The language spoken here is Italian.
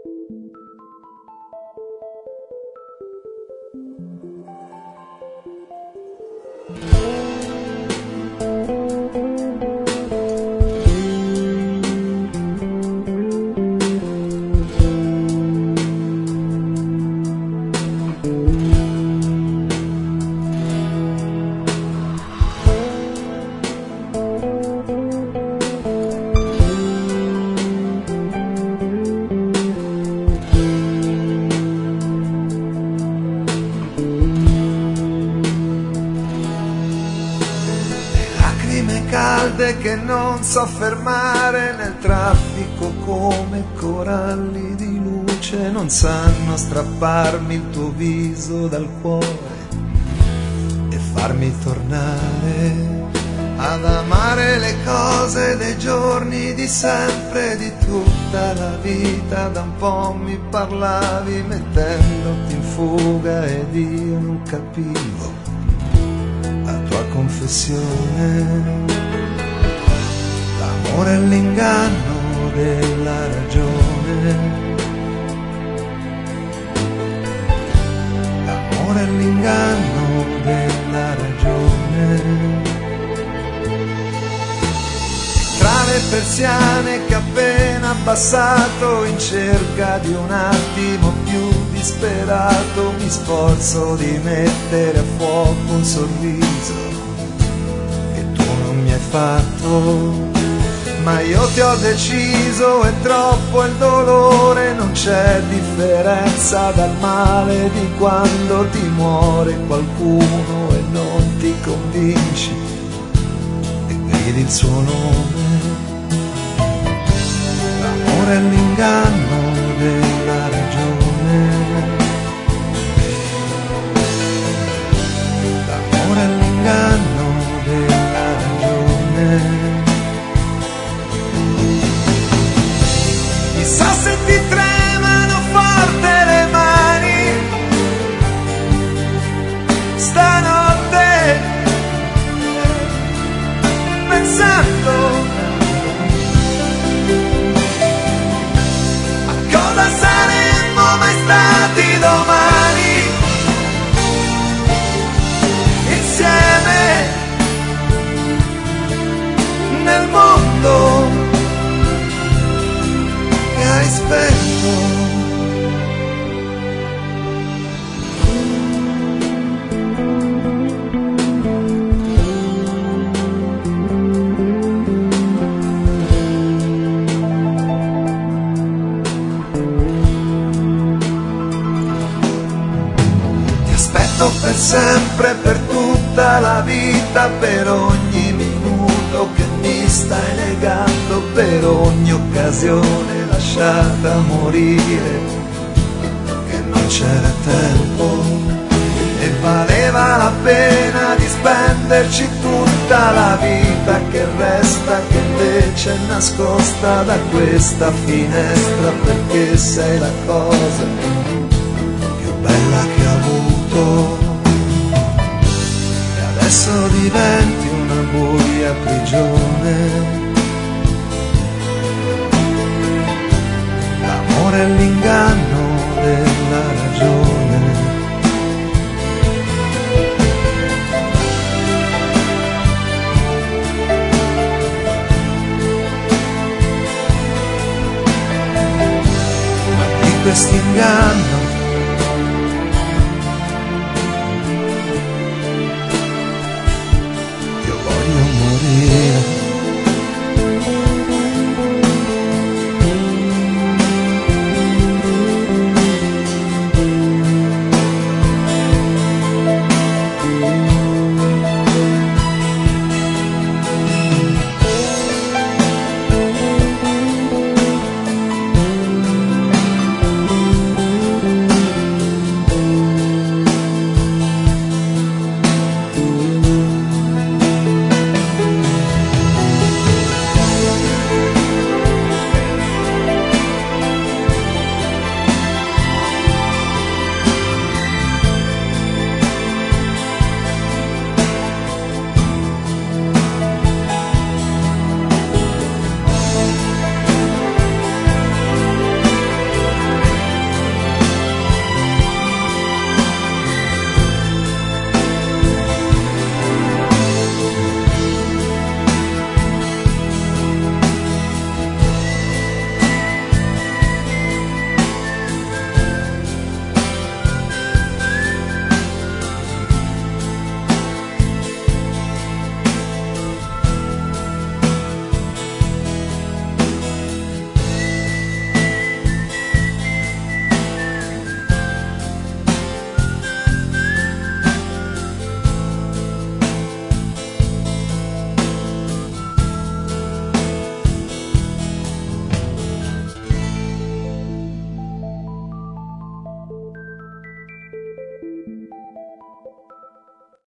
Calde che non so fermare nel traffico come coralli di luce, non sanno strapparmi il tuo viso dal cuore e farmi tornare ad amare le cose dei giorni di sempre, di tutta la vita. Da un po' mi parlavi mettendoti in fuga ed io non capivo la tua confessione. L'amore è l'inganno della ragione, l'amore è l'inganno della ragione. Tra le persiane che appena abbassato in cerca di un attimo più disperato, mi sforzo di mettere a fuoco un sorriso che tu non mi hai fatto. Ma io ti ho deciso, è troppo il dolore, non c'è differenza dal male di quando ti muore qualcuno e non ti convinci e gridi il suo nome. L'amore è l'inganno della ragione, l'amore è l'inganno della ragione. Chissà se ti tremano forte le mani stanotte, pensando a cosa saremmo mai stati domani, insieme nel mondo che hai spento. Ti aspetto per sempre, per tutta la vita, per ogni minuto che mi stai negando, per ogni occasione lasciata morire, che non c'era tempo e valeva la pena di spenderci tutta la vita che resta, che invece è nascosta da questa finestra, perché sei la cosa più bella che ho avuto e adesso diventi una buia prigione. L'amore è l'inganno della ragione. Ma di questo inganno